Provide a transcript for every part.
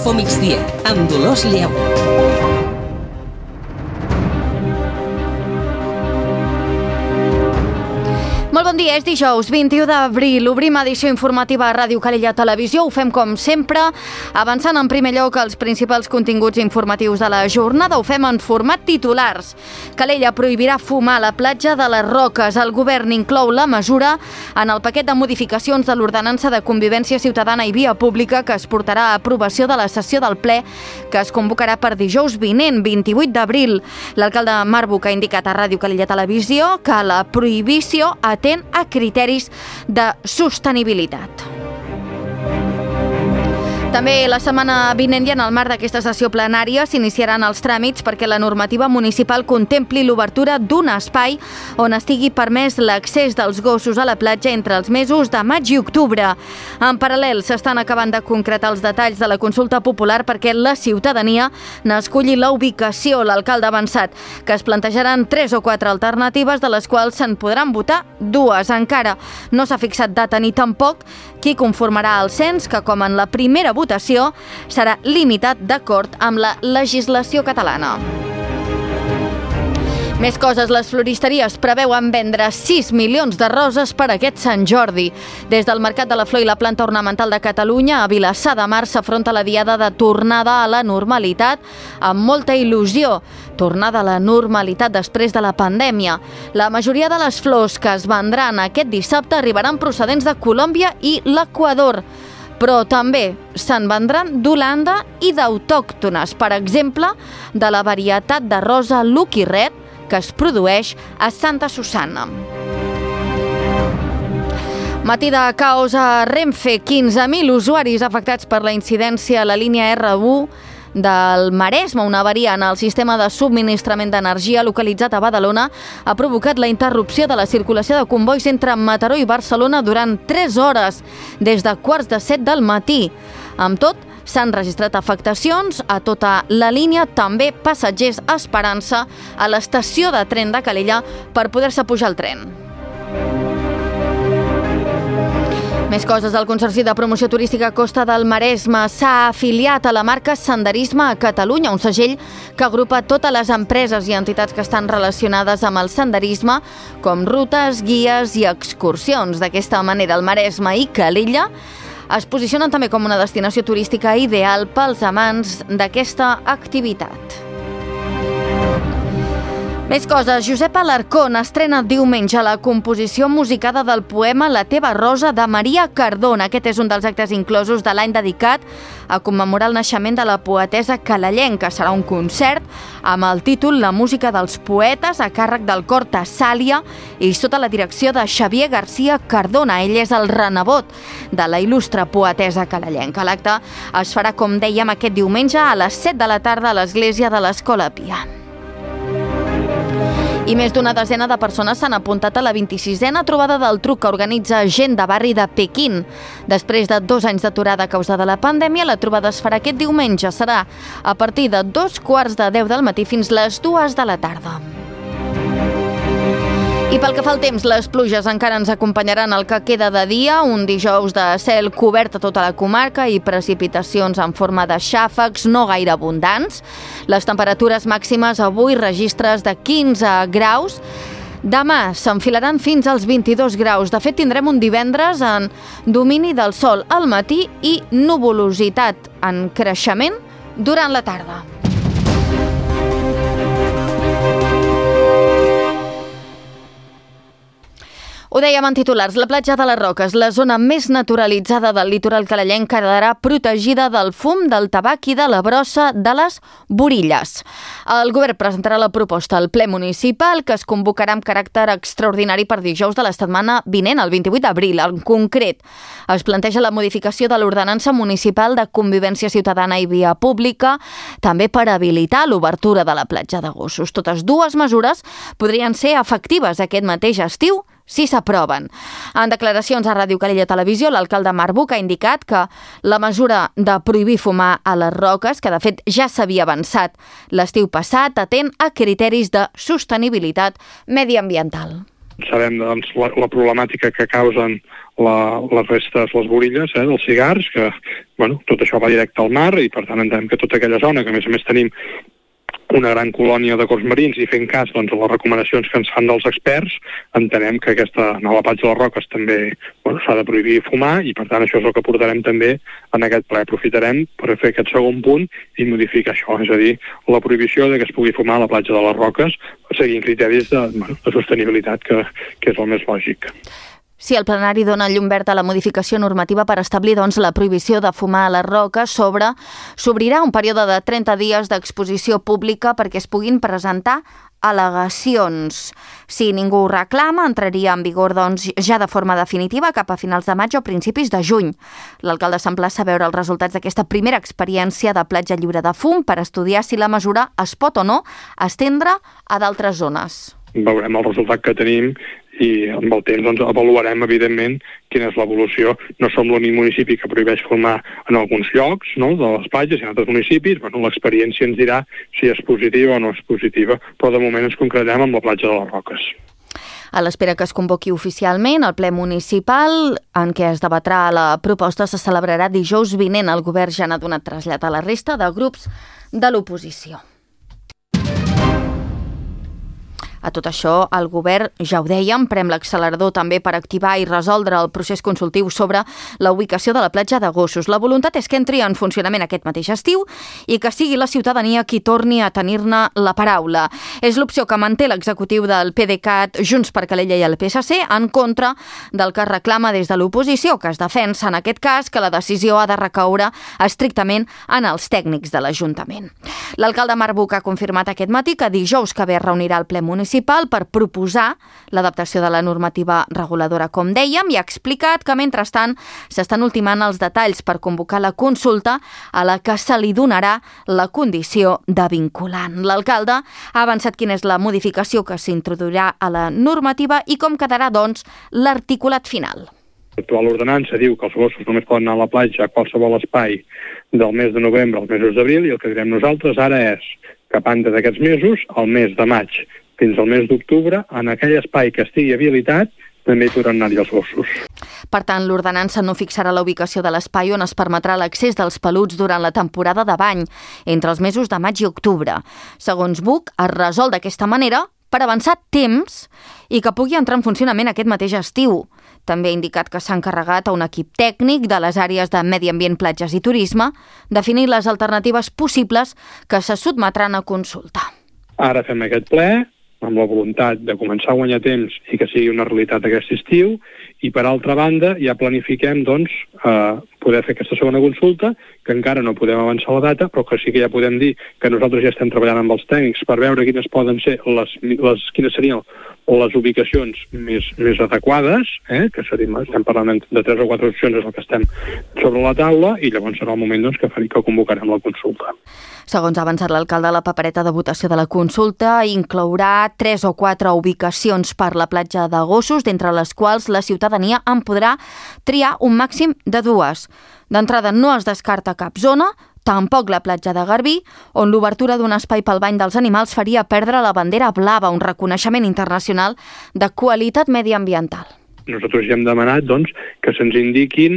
Infomigdia, amb Dolors Lleó. Molt bon dia, és dijous 21 d'abril. Obrim edició informativa a Ràdio Calella Televisió. Ho fem com sempre, avançant en primer lloc els principals continguts informatius de la jornada. Ho fem en format titulars. Calella prohibirà fumar a la platja de les Roques. El govern inclou la mesura en el paquet de modificacions de l'ordenança de convivència ciutadana i via pública que es portarà a aprovació de la sessió del ple que es convocarà per dijous vinent, 28 d'abril. L'alcalde Marbuc ha indicat a Ràdio Calella Televisió que la prohibició atén a criteris de sostenibilitat. També la setmana vinent i en el marc d'aquesta sessió plenària s'iniciaran els tràmits perquè la normativa municipal contempli l'obertura d'un espai on estigui permès l'accés dels gossos a la platja entre els mesos de maig i octubre. En paral·lel, s'estan acabant de concretar els detalls de la consulta popular perquè la ciutadania n'esculli la ubicació. L'alcalde ha avançat que es plantejaran 3 o 4 alternatives, de les quals se'n podran votar 2. Encara no s'ha fixat data ni tampoc qui conformarà el cens, que com en la primera votació serà limitat d'acord amb la legislació catalana. Més coses, les floristeries preveuen vendre 6 milions de roses per aquest Sant Jordi. Des del Mercat de la Flor i la Planta Ornamental de Catalunya, a Vilassar de Mar s'afronta la diada de tornada a la normalitat amb molta il·lusió. Tornada a la normalitat després de la pandèmia. La majoria de les flors que es vendran aquest dissabte arribaran procedents de Colòmbia i l'Equador, però també se'n vendran d'Holanda i d'autòctones, per exemple, de la varietat de rosa Lucky Red que es produeix a Santa Susanna. Matí de caos a Renfe, 15.000 usuaris afectats per la incidència a la línia R1 del Maresme. Una avaria en el sistema de subministrament d'energia localitzat a Badalona ha provocat la interrupció de la circulació de convois entre Mataró i Barcelona durant 3 hores, des de 6:45 del matí. Amb tot, s'han registrat afectacions a tota la línia, també passatgers esperant-se a l'estació de tren de Calella per poder-se pujar al tren. Més coses, el Consorci de Promoció Turística Costa del Maresme s'ha afiliat a la marca Senderisme a Catalunya, un segell que agrupa totes les empreses i entitats que estan relacionades amb el senderisme, com rutes, guies i excursions. D'aquesta manera, el Maresme i Calella es posicionen també com una destinació turística ideal pels amants d'aquesta activitat. Més coses, Josep Alarcón estrena diumenge la composició musicada del poema La teva rosa de Maria Cardona. Aquest és un dels actes inclosos de l'any dedicat a commemorar el naixement de la poetessa calellenca. Serà un concert amb el títol La música dels poetes, a càrrec del cor Tessàlia i sota la direcció de Xavier García Cardona. Ell és el renebot de la il·lustre poetessa calellenca. L'acte es farà, com dèiem, aquest diumenge a les 7 de la tarda a l'església de l'Escola Pia. I més d'una desena de persones s'han apuntat a la 26a trobada del truc que organitza gent de barri de Pequín. Després de 2 anys d'aturada a causa de la pandèmia, la trobada es farà aquest diumenge. Serà a partir de 9:45 del matí fins les 2 de la tarda. I pel que fa al temps, les pluges encara ens acompanyaran el que queda de dia, un dijous de cel cobert a tota la comarca i precipitacions en forma de xàfecs no gaire abundants. Les temperatures màximes avui registres de 15 graus. Demà s'enfilaran fins als 22 graus. De fet, tindrem un divendres en domini del sol al matí i nuvolositat en creixement durant la tarda. Ho dèiem en titulars, la platja de les Roques, la zona més naturalitzada del litoral calellenc, quedarà protegida del fum, del tabac i de la brossa de les borilles. El govern presentarà la proposta al ple municipal, que es convocarà amb caràcter extraordinari per dijous de la setmana vinent, el 28 d'abril. En concret, es planteja la modificació de l'ordenança municipal de convivència ciutadana i via pública, també per habilitar l'obertura de la platja de gossos. Totes dues mesures podrien ser efectives aquest mateix estiu si s'aproven. En declaracions a Ràdio Calella Televisió, l'alcalde Marbuc ha indicat que la mesura de prohibir fumar a les Roques, que de fet ja s'havia avançat l'estiu passat, atén a criteris de sostenibilitat mediambiental. Sabem doncs, la problemàtica que causen les restes, les borilles dels cigars, que tot això va directe al mar i per tant entenem que tota aquella zona, que a més tenim una gran colònia de corts marins i fent cas a les recomanacions que ens fan dels experts, entenem que aquesta nova platja de les Roques també s'ha de prohibir fumar i per tant això és el que portarem també en aquest ple. Aprofitarem per fer aquest segon punt i modificar això, és a dir, la prohibició de que es pugui fumar a la platja de les Roques seguint criteris de sostenibilitat, que és el més lògic. Si el plenari dona llum verda a la modificació normativa per establir la prohibició de fumar a les roques, s'obrirà un període de 30 dies d'exposició pública perquè es puguin presentar al·legacions. Si ningú ho reclama, entraria en vigor ja de forma definitiva cap a finals de maig o principis de juny. L'alcalde s'emplaça a veure els resultats d'aquesta primera experiència de platja lliure de fum per estudiar si la mesura es pot o no estendre a d'altres zones. Veurem el resultat que tenim i amb el temps avaluarem, evidentment, quina és l'evolució. No som l'únic municipi que prohibeix fumar en alguns llocs de les platges i en altres municipis. L'experiència ens dirà si és positiva o no és positiva, però de moment ens concretem amb la platja de les Roques. A l'espera que es convoqui oficialment, el ple municipal en què es debatrà la proposta se celebrarà dijous vinent. El govern ja n'ha donat trasllat a la resta de grups de l'oposició. A tot això, el govern, ja ho dèiem, prem l'accelerador també per activar i resoldre el procés consultiu sobre la ubicació de la platja de Gossos. La voluntat és que entri en funcionament aquest mateix estiu i que sigui la ciutadania qui torni a tenir-ne la paraula. És l'opció que manté l'executiu del PDeCAT, Junts per Calella i el PSC, en contra del que reclama des de l'oposició, que es defensa en aquest cas que la decisió ha de recaure estrictament en els tècnics de l'Ajuntament. L'alcalde Marc Buch ha confirmat aquest matí que dijous que ve reunirà el ple municipal per proposar l'adaptació de la normativa reguladora, com dèiem, i ha explicat que, mentrestant, s'estan ultimant els detalls per convocar la consulta a la que se li donarà la condició de vinculant. L'alcalde ha avançat quina és la modificació que s'introduirà a la normativa i com quedarà, l'articulat final. L'actual ordenança diu que els gossos només poden anar a la platja a qualsevol espai del mes de novembre als mesos d'abril i el que direm nosaltres ara és que a banda d'aquests mesos, el mes de maig fins al mes d'octubre, en aquell espai que estigui habilitat, també hi podran anar-hi els gossos. Per tant, l'ordenança no fixarà la ubicació de l'espai on es permetrà l'accés dels peluts durant la temporada de bany, entre els mesos de maig i octubre. Segons Buch, es resol d'aquesta manera per avançar temps i que pugui entrar en funcionament aquest mateix estiu. També ha indicat que s'ha encarregat a un equip tècnic de les àrees de Medi Ambient, Platges i Turisme definir les alternatives possibles que se sotmetran a consulta. Ara fem aquest ple amb la voluntat de començar a guanyar temps i que sigui una realitat aquest estiu i, per altra banda, ja planifiquem poder fer aquesta segona consulta, que encara no podem avançar la data, però que sí que ja podem dir que nosaltres ja estem treballant amb els tècnics per veure quines poden ser quines serien les ubicacions més adequades, que estem parlant de 3 o 4 opcions, és el que estem sobre la taula, i llavors serà el moment que convocarem la consulta. Segons ha avançat l'alcalde, la papereta de votació de la consulta inclourà 3 o 4 ubicacions per la platja de Gossos, d'entre les quals la ciutadania en podrà triar un màxim de 2. D'entrada no es descarta cap zona, tampoc la platja de Garbí, on l'obertura d'un espai pel bany dels animals faria perdre la bandera blava, un reconeixement internacional de qualitat mediambiental. Nosaltres ja hem demanat que se'ns indiquin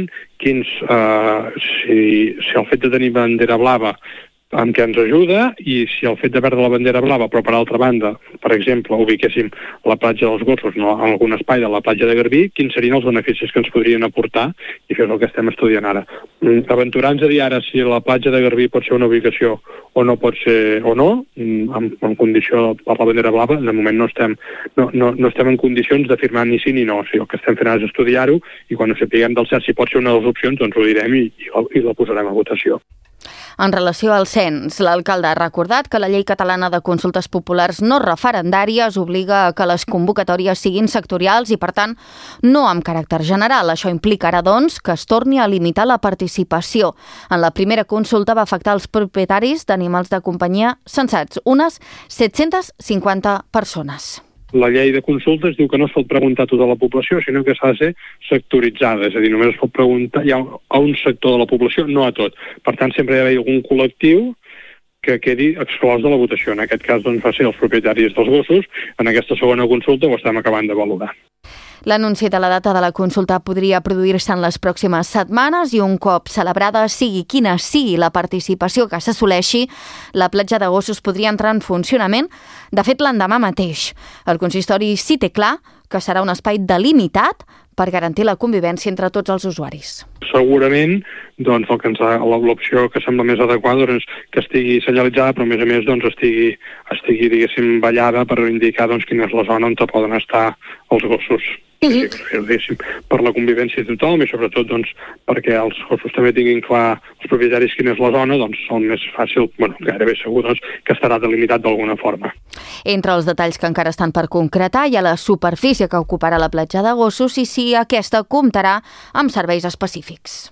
si el fet de tenir bandera blava amb què ens ajuda i si el fet de perdre la bandera blava, però per altra banda, per exemple, ubiquéssim la platja dels Gossos en algun espai de la platja de Garbí, quins serien els beneficis que ens podrien aportar, i això és el que estem estudiant ara. Aventurar-nos a dir ara si la platja de Garbí pot ser una ubicació o no pot ser o no, en condició per la bandera blava, de moment no estem en condicions d'afirmar ni sí ni no. O sigui, el que estem fent ara és estudiar-ho i quan ho sapiguem del cert si pot ser una de les opcions, ho direm i la posarem a votació. En relació al cens, l'alcalde ha recordat que la llei catalana de consultes populars no referendàries obliga a que les convocatòries siguin sectorials i, per tant, no amb caràcter general. Això implicarà, que es torni a limitar la participació. En la primera consulta va afectar els propietaris d'animals de companyia censats, unes 750 persones. La llei de consultes diu que no es pot preguntar a tota la població, sinó que s'ha de ser sectoritzada, és a dir, només es pot preguntar a un sector de la població, no a tot. Per tant, sempre hi ha d'haver algun col·lectiu que quedi exclòs de la votació. En aquest cas doncs, va ser els propietaris dels gossos. En aquesta segona consulta ho estem acabant de valorar. L'anunci de la data de la consulta podria produir-se en les pròximes setmanes i un cop celebrada, sigui quina sigui la participació que s'assoleixi, la platja de gossos podria entrar en funcionament, de fet l'endemà mateix. El consistori sí té clar que serà un espai delimitat per garantir la convivència entre tots els usuaris. Segurament doncs, l'opció que sembla més adequada és que estigui senyalitzada, però a més doncs, estigui diguéssim, ballada per indicar doncs, quina és la zona on poden estar els gossos. Per la convivència de tothom i sobretot doncs, perquè els gossos també tinguin clar els propietaris quina és la zona, doncs són més fàcil, gairebé segur doncs, que estarà delimitat d'alguna forma. Entre els detalls que encara estan per concretar hi ha la superfície que ocuparà la platja de gossos i si aquesta comptarà amb serveis específics.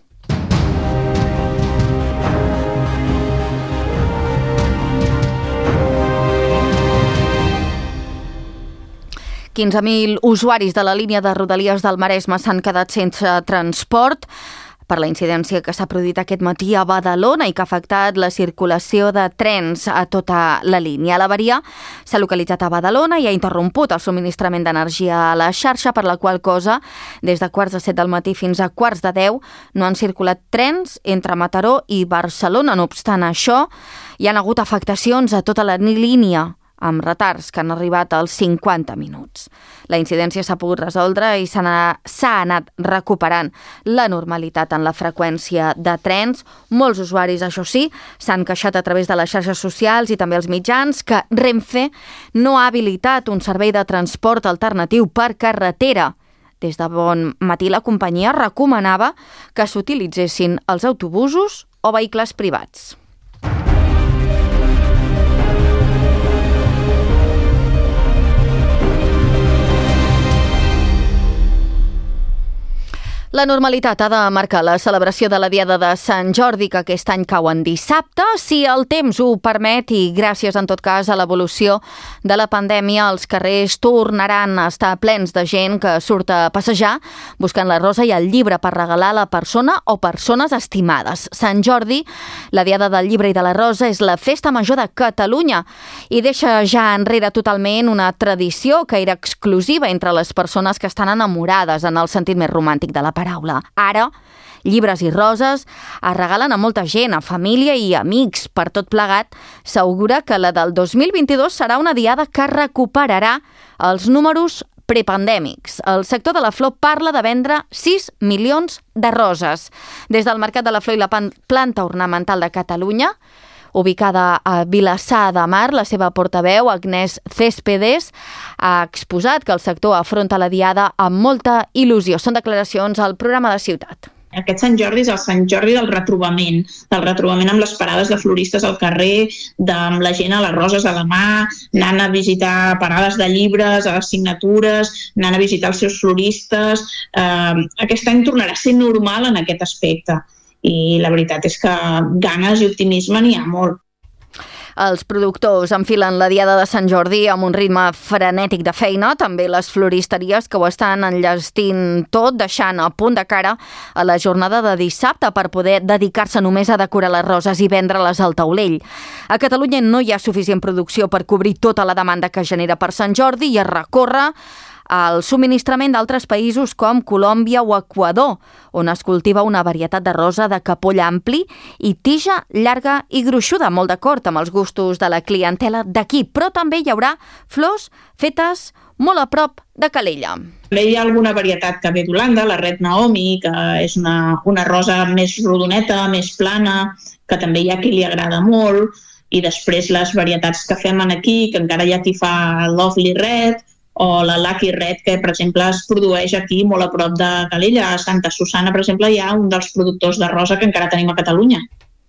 $15.000 usuaris de la línia de Rodalies del Maresme s'han quedat sense transport per la incidència que s'ha produït aquest matí a Badalona i que ha afectat la circulació de trens a tota la línia. L'avaria s'ha localitzat a Badalona i ha interromput el subministrament d'energia a la xarxa, per la qual cosa, des de 7:15 del matí fins a 9:45 no han circulat trens entre Mataró i Barcelona. No obstant això, hi han hagut afectacions a tota la línia, amb retards que han arribat als 50 minuts. La incidència s'ha pogut resoldre i s'ha anat recuperant la normalitat en la freqüència de trens. Molts usuaris, això sí, s'han queixat a través de les xarxes socials i també els mitjans que Renfe no ha habilitat un servei de transport alternatiu per carretera. Des de bon matí la companyia recomanava que s'utilitzessin els autobusos o vehicles privats. La normalitat ha de marcar la celebració de la Diada de Sant Jordi, que aquest any cau en dissabte, si el temps ho permet i gràcies, en tot cas, a l'evolució de la pandèmia, els carrers tornaran a estar plens de gent que surt a passejar buscant la rosa i el llibre per regalar a la persona o persones estimades. Sant Jordi, la Diada del Llibre i de la Rosa, és la festa major de Catalunya i deixa ja enrere totalment una tradició que era exclusiva entre les persones que estan enamorades en el sentit més romàntic de la paraula. Ara, llibres i roses es regalen a molta gent, a família i amics. Per tot plegat, s'augura que la del 2022 serà una diada que recuperarà els números prepandèmics. El sector de la flor parla de vendre 6 milions de roses. Des del Mercat de la Flor i la Planta Ornamental de Catalunya, ubicada a Vilassar de Mar, la seva portaveu, Agnès Céspedes, ha exposat que el sector afronta la diada amb molta il·lusió. Són declaracions al programa de Ciutat. Aquest Sant Jordi és el Sant Jordi del retrobament amb les parades de floristes al carrer, amb la gent a les roses a la mà, anant a visitar parades de llibres, a les signatures, anant a visitar els seus floristes. Aquest any tornarà a ser normal en aquest aspecte. I la veritat és que ganes i optimisme n'hi ha molt. Els productors enfilen la Diada de Sant Jordi amb un ritme frenètic de feina, també les floristeries que ho estan enllestint tot, deixant a punt de cara a la jornada de dissabte per poder dedicar-se només a decorar les roses i vendre-les al taulell. A Catalunya no hi ha suficient producció per cobrir tota la demanda que genera per Sant Jordi i es recorre al subministrament d'altres països com Colòmbia o Equador, on es cultiva una varietat de rosa de capoll ampli i tija llarga i gruixuda, molt d'acord amb els gustos de la clientela d'aquí, però també hi haurà flors fetes molt a prop de Calella. Hi ha alguna varietat que ve d'Holanda, la Red Naomi, que és una rosa més rodoneta, més plana, que també hi ha qui li agrada molt, i després les varietats que fem aquí, que encara hi ha qui fa Lovely Red, o la Lucky Red, que, per exemple, es produeix aquí molt a prop de Calella. A Santa Susana, per exemple, hi ha un dels productors de rosa que encara tenim a Catalunya.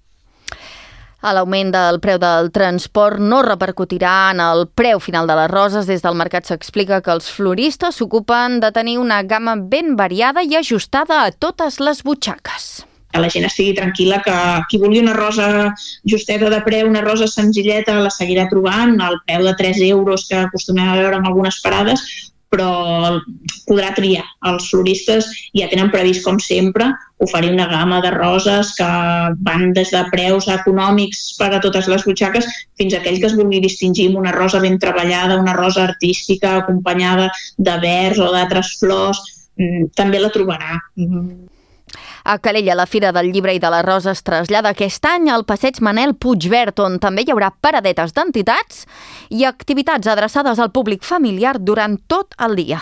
L'augment del preu del transport no repercutirà en el preu final de les roses. Des del mercat s'explica que els floristes s'ocupen de tenir una gamma ben variada i ajustada a totes les butxaques. Que la gent estigui tranquil·la, que qui vulgui una rosa justeta de preu, una rosa senzilleta, la seguirà trobant al preu de 3 euros que acostumem a veure en algunes parades, però podrà triar. Els floristes ja tenen previst, com sempre, oferir una gamma de roses que van des de preus econòmics per a totes les butxaques fins a aquell que es vulgui distingir amb una rosa ben treballada, una rosa artística acompanyada de verds o d'altres flors, també la trobarà. A Calella, la Fira del Llibre i de la Rosa es trasllada aquest any al passeig Manel Puigvert, on també hi haurà paradetes d'entitats i activitats adreçades al públic familiar durant tot el dia.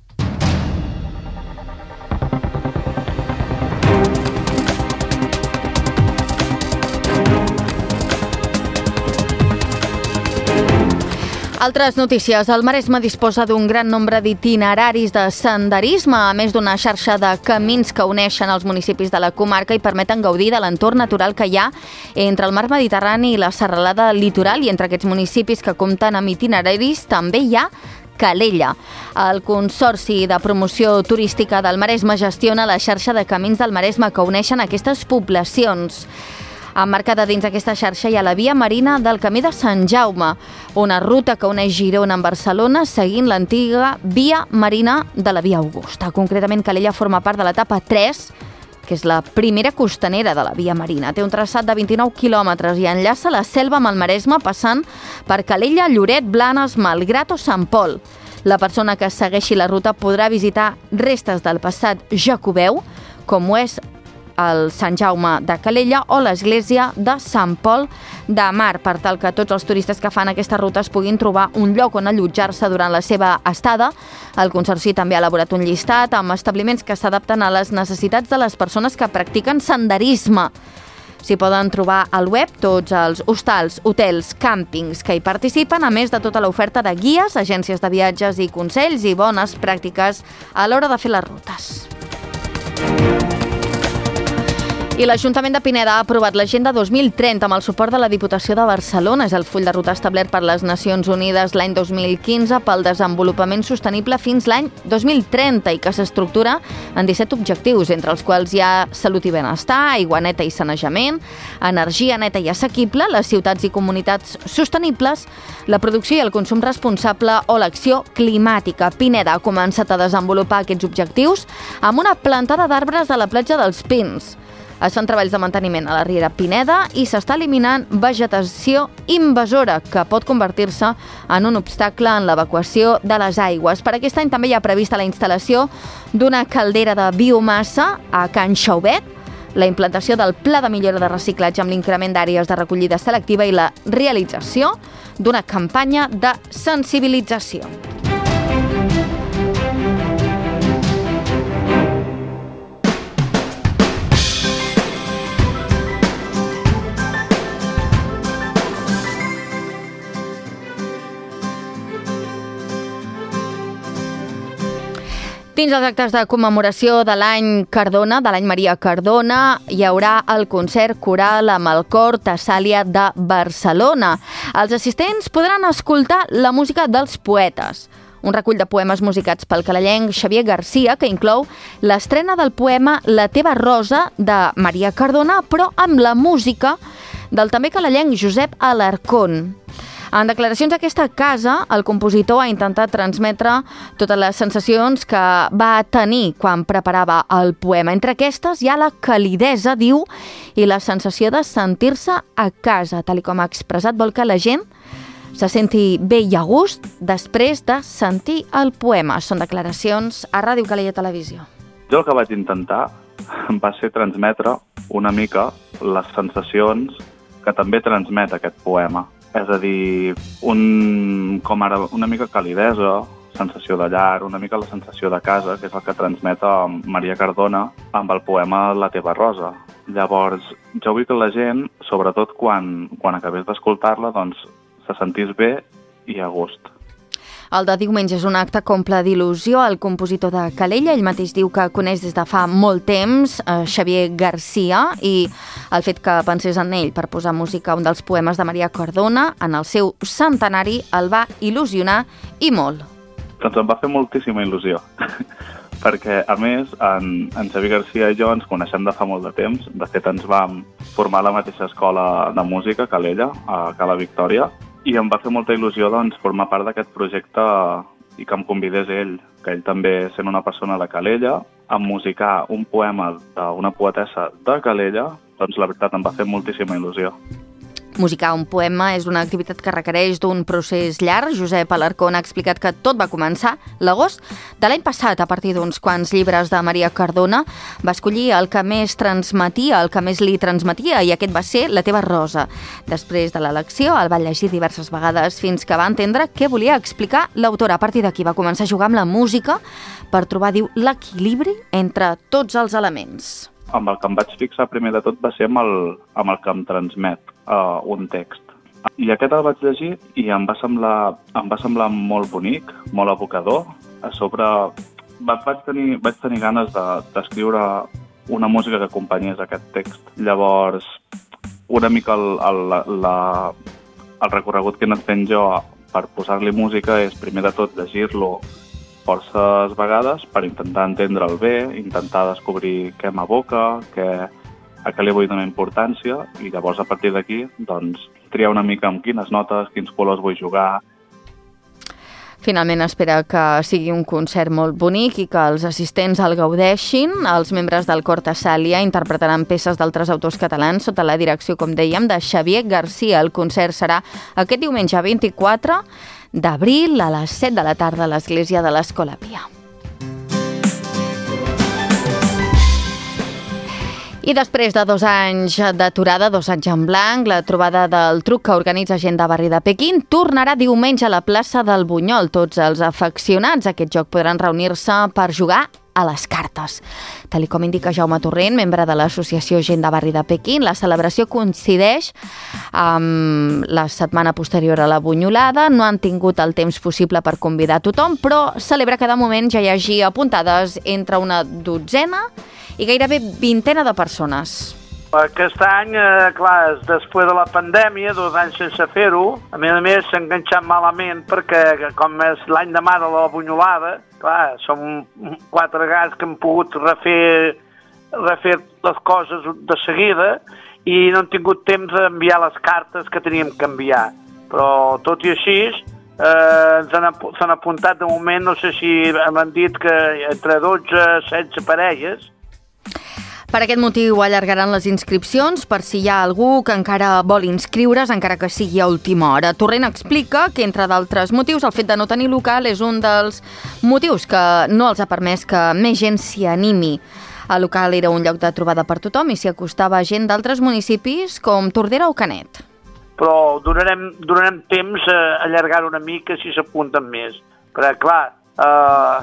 Altres notícies. El Maresme disposa d'un gran nombre d'itineraris de senderisme, a més d'una xarxa de camins que uneixen els municipis de la comarca i permeten gaudir de l'entorn natural que hi ha entre el mar Mediterrani i la serralada litoral, i entre aquests municipis que compten amb itineraris també hi ha Calella. El Consorci de Promoció Turística del Maresme gestiona la xarxa de camins del Maresme que uneixen aquestes poblacions. Emmarcada dins aquesta xarxa hi ha la via marina del Camí de Sant Jaume, una ruta que uneix Girona amb Barcelona seguint l'antiga via marina de la via Augusta. Concretament, Calella forma part de l'etapa 3, que és la primera costanera de la via marina. Té un traçat de 29 quilòmetres i enllaça la selva amb el Maresme passant per Calella, Lloret, Blanes, Malgrat o Sant Pol. La persona que segueixi la ruta podrà visitar restes del passat jacobeu, com ho és el Sant Jaume de Calella o l'església de Sant Pol de Mar, per tal que tots els turistes que fan aquesta ruta es puguin trobar un lloc on allotjar-se durant la seva estada. El Consorci també ha elaborat un llistat amb establiments que s'adapten a les necessitats de les persones que practiquen senderisme. S'hi poden trobar al web tots els hostals, hotels, càmpings que hi participen, a més de tota l'oferta de guies, agències de viatges i consells i bones pràctiques a l'hora de fer les rutes. I l'Ajuntament de Pineda ha aprovat l'Agenda 2030 amb el suport de la Diputació de Barcelona. És el full de ruta establert per les Nacions Unides l'any 2015 pel desenvolupament sostenible fins l'any 2030 i que s'estructura en 17 objectius, entre els quals hi ha salut i benestar, aigua neta i sanejament, energia neta i assequible, les ciutats i comunitats sostenibles, la producció i el consum responsable o l'acció climàtica. Pineda ha començat a desenvolupar aquests objectius amb una plantada d'arbres a la platja dels Pins. Es fan treballs de manteniment a la riera Pineda i s'està eliminant vegetació invasora que pot convertir-se en un obstacle en l'evacuació de les aigües. Per aquest any també hi ha prevista la instal·lació d'una caldera de biomassa a Can Xauvet, la implantació del pla de millora de reciclatge amb l'increment d'àrees de recollida selectiva i la realització d'una campanya de sensibilització. Dins els actes de commemoració de l'any Cardona, de l'any Maria Cardona, hi haurà el concert coral amb el cor Tessàlia de Barcelona. Els assistents podran escoltar la música dels poetes, un recull de poemes musicats pel calellenc Xavier Garcia, que inclou l'estrena del poema La teva rosa de Maria Cardona, però amb la música del també calellenc Josep Alarcón. En declaracions a aquesta casa, el compositor ha intentat transmetre totes les sensacions que va tenir quan preparava el poema. Entre aquestes hi ha la calidesa, diu, i la sensació de sentir-se a casa. Tal com ha expressat, vol que la gent se senti bé i a gust després de sentir el poema. Són declaracions a Ràdio Calella Televisió. Jo el que vaig intentar va ser transmetre una mica les sensacions que també transmet aquest poema. És a dir, com ara una mica calidesa, sensació de llar, una mica la sensació de casa, que és el que transmet Maria Cardona amb el poema La teva rosa. Llavors, jo vull que la gent, sobretot quan acabés d'escoltar-la, doncs se sentís bé i a gust. El de diumenge és un acte que omple d'il·lusió. El compositor de Calella, ell mateix diu que coneix des de fa molt temps Xavier Garcia, i el fet que pensés en ell per posar música a un dels poemes de Maria Cardona en el seu centenari el va il·lusionar i molt. Doncs em va fer moltíssima il·lusió, perquè a més en Xavier Garcia i jo ens coneixem de fa molt de temps. De fet ens vam formar a la mateixa escola de música, Calella, a Cala Victòria, i em va fer molta il·lusió doncs, formar part d'aquest projecte i que em convidés ell, que ell també, sent una persona de Calella, a musicar un poema d'una poetessa de Calella, doncs la veritat em va fer moltíssima il·lusió. Musicar un poema és una activitat que requereix d'un procés llarg. Josep Alarcón ha explicat que tot va començar l'agost de l'any passat a partir d'uns quants llibres de Maria Cardona. Va escollir el que més transmetia, el que més li transmetia, i aquest va ser La teva rosa. Després de l'elecció el va llegir diverses vegades fins que va entendre què volia explicar l'autora. A partir d'aquí va començar a jugar amb la música per trobar, diu, l'equilibri entre tots els elements. Amb el que em vaig fixar primer de tot va ser amb el que em transmet un text. I aquest el vaig llegir i em va semblar molt bonic, molt evocador. A sobre vaig tenir ganes d'escriure una música que acompanyés aquest text. Llavors, una mica el recorregut que he anat fent jo per posar-li música és primer de tot llegir-lo forces vegades per intentar entendre'l bé, intentar descobrir què m'evoca, a què li vull donar importància, i llavors a partir d'aquí doncs, triar una mica amb quines notes, quins colors vull jugar. Finalment espera que sigui un concert molt bonic i que els assistents el gaudeixin. Els membres del Cor Tessàlia interpretaran peces d'altres autors catalans sota la direcció, com dèiem, de Xavier Garcia. El concert serà aquest diumenge 24 d'abril a les 7 de la tarda a l'església de l'Escola Pia. I després de 2 anys d'aturada, 2 anys en blanc, la trobada del truc que organitza gent de Barri de Pequín tornarà diumenge a la plaça del Bunyol. Tots els afeccionats a aquest joc podran reunir-se per jugar a les cartes. Tal com indica Jaume Torrent, membre de l'associació Gent de Barri de Pequín, la celebració coincideix amb la setmana posterior a la Bunyolada. No han tingut el temps possible per convidar a tothom, però celebra que de moment ja hi hagi apuntades entre una 12 i gairebé 20 de persones. Aquest any, clar, després de la pandèmia, 2 anys sense fer-ho, a més s'ha enganxat malament perquè com és l'any de mà de la Bunyolada, clar, som 4 gats que hem pogut refer les coses de seguida i no hem tingut temps d'enviar les cartes que teníem que enviar. Però tot i així, s'han apuntat de moment, no sé si m'han dit que entre 12 i 16 parelles. Per aquest motiu allargaran les inscripcions per si hi ha algú que encara vol inscriure's, encara que sigui a última hora. Torrent explica que, entre d'altres motius, el fet de no tenir local és un dels motius que no els ha permès que més gent s'hi animi. El local era un lloc de trobada per tothom i s'hi acostava gent d'altres municipis com Tordera o Canet. Però donarem temps a allargar una mica si s'apunten més. Perquè, clar,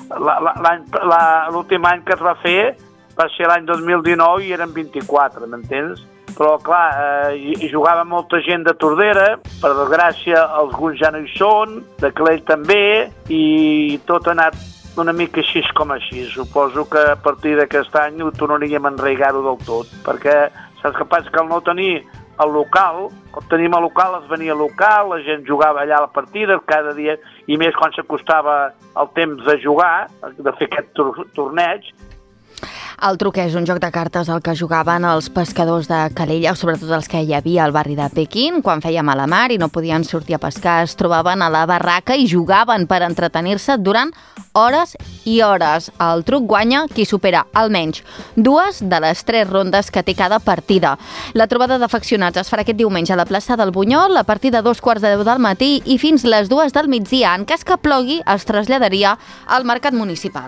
l'últim any que es va fer va ser l'any 2019 i eren 24, m'entens? Però, clar, hi jugava molta gent de Tordera, per desgràcia alguns ja no hi són, de Calell també, i tot ha anat una mica així com així. Suposo que a partir d'aquest any ho tornaríem a enraigar-ho del tot, perquè saps que passa que al no tenir el local, quan tenim el local es venia local, la gent jugava allà a la partida cada dia, i més quan s'acostava el temps de jugar, de fer aquest torneig. El truc és un joc de cartes al que jugaven els pescadors de Calella, sobretot els que hi havia al barri de Pequín. Quan feia mala mar i no podien sortir a pescar, es trobaven a la barraca i jugaven per entretenir-se durant hores i hores. El truc guanya qui supera almenys 2 de les 3 rondes que té cada partida. La trobada d'afeccionats es farà aquest diumenge a la plaça del Bunyol a partir de 2:15 del matí i fins les 2 del migdia. En cas que plogui, es traslladaria al mercat municipal.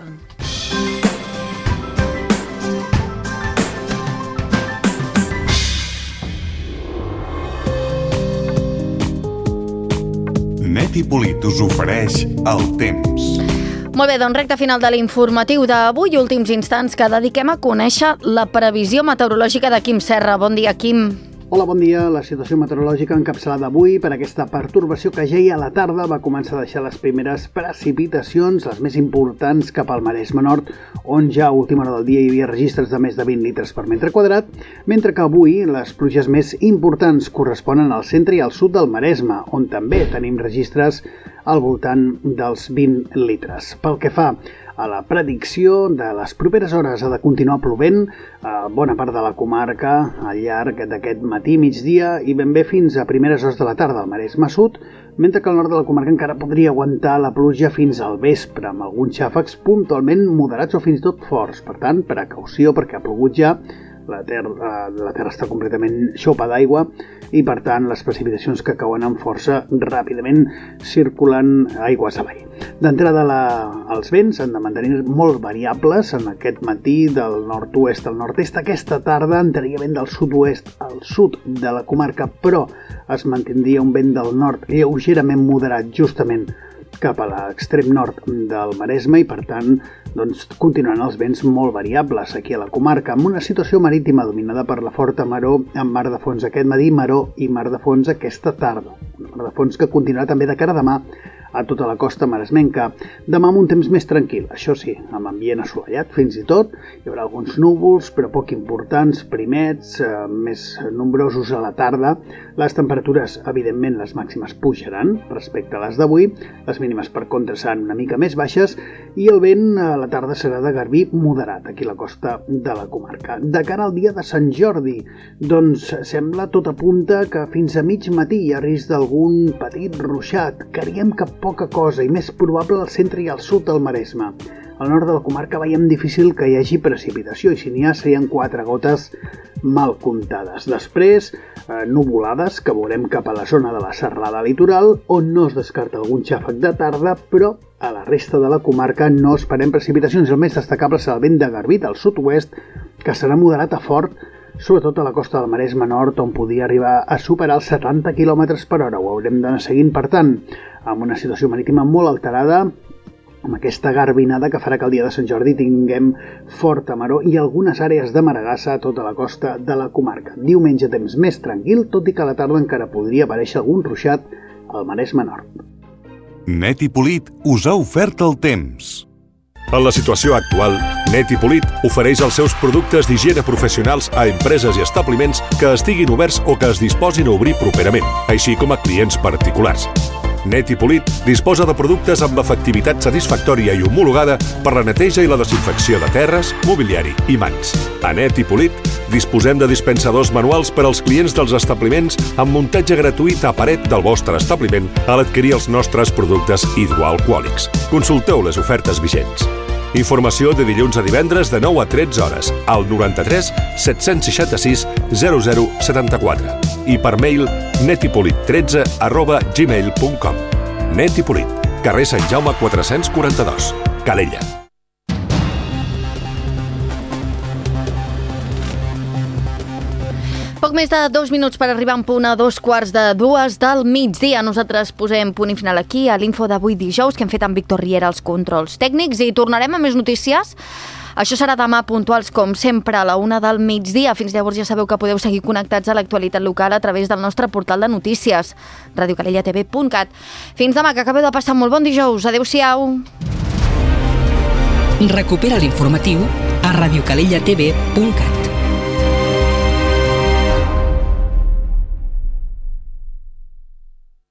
Net i Polit us ofereix el temps. Molt bé, doncs recte final de l'informatiu d'avui, últims instants que dediquem a conèixer la previsió meteorològica de Quim Serra. Bon dia, Quim. Hola, bon dia. La situació meteorològica encapçalada avui per aquesta pertorbació que ja ahir a la tarda va començar a deixar les primeres precipitacions, les més importants cap al Maresme Nord, on ja a última hora del dia hi havia registres de més de 20 litres per metre quadrat, mentre que avui les pluges més importants corresponen al centre i al sud del Maresme, on també tenim registres al voltant dels 20 litres. Pel que fa a la predicció de les properes hores, ha de continuar plovent a bona part de la comarca al llarg d'aquest matí, migdia i ben bé fins a primeres hores de la tarda al Maresme Sud, mentre que al nord de la comarca encara podria aguantar la pluja fins al vespre, amb alguns xàfecs puntualment moderats o fins i tot forts. Per tant, precaució perquè ha plogut ja, la terra està completament xopa d'aigua i, per tant, les precipitacions que cauen amb força ràpidament circulen aigües avall. D'entrada, els vents han de mantenir molt variables en aquest matí del nord-oest al nord-est. Aquesta tarda entraria vent del sud-oest al sud de la comarca, però es mantindria un vent del nord lleugerament moderat justament cap a l'extrem nord del Maresme i, per tant, continuaran els vents molt variables aquí a la comarca, amb una situació marítima dominada per la forta maró amb mar de fons aquest matí, maró i mar de fons aquesta tarda. Una mar de fons que continuarà també de cara a demà a tota la costa maresmenca. Demà amb un temps més tranquil, això sí, amb ambient assolellat fins i tot. Hi haurà alguns núvols, però poc importants, primets, més nombrosos a la tarda. Les temperatures, evidentment, les màximes pujaran respecte a les d'avui. Les mínimes, per contra, seran una mica més baixes i el vent a la tarda serà de garbí moderat aquí a la costa de la comarca. De cara al dia de Sant Jordi, doncs sembla tot apunta que fins a mig matí hi ha risc d'algun petit ruixat. Creiem que poca cosa i més probable al centre i al sud del Maresme. Al nord de la comarca veiem difícil que hi hagi precipitació i si n'hi ha serien 4 gotes mal comptades. Després, nuvolades que veurem cap a la zona de la serralada litoral on no es descarta algun xàfec de tarda, però a la resta de la comarca no esperem precipitacions. El més destacable serà el vent de garbí del sud-oest, que serà moderat a fort, sobretot a la costa del Maresme Nord, on podria arribar a superar els 70 km per hora. Ho haurem d'anar seguint, per tant, amb una situació marítima molt alterada, amb aquesta garbinada que farà que el dia de Sant Jordi tinguem forta maror i algunes àrees de maregassa a tota la costa de la comarca. Diumenge temps més tranquil, tot i que a la tarda encara podria aparèixer algun ruixat al Maresme Nord. Net i Polit us ha ofert el temps. En la situació actual, Net i Polit ofereix els seus productes d'higiene professionals a empreses i establiments que estiguin oberts o que es disposin a obrir properament, així com a clients particulars. Net i Polit disposa de productes amb efectivitat satisfactòria i homologada per la neteja i la desinfecció de terres, mobiliari i mans. A Net i Polit disposem de dispensadors manuals per als clients dels establiments amb muntatge gratuït a paret del vostre establiment a l'adquirir els nostres productes hidroalcohòlics. Consulteu les ofertes vigents. Informació de dilluns a divendres de 9 a 13 hores al 93 766 0074 i per mail netipolit13@gmail.com. Net i Polit, carrer Sant Jaume 442, Calella. Poc més de 2 minuts per arribar en punt a 2:45 del migdia. Nosaltres posem punt i final aquí a l'info d'avui dijous que hem fet amb Víctor Riera als controls tècnics i tornarem a més notícies. Això serà demà puntuals, com sempre, a la 1 del migdia. Fins llavors ja sabeu que podeu seguir connectats a l'actualitat local a través del nostre portal de notícies, radiocalellatv.cat. Fins demà, que acabeu de passar molt bon dijous. Adéu-siau. Recupera l'informatiu a radiocalellatv.cat.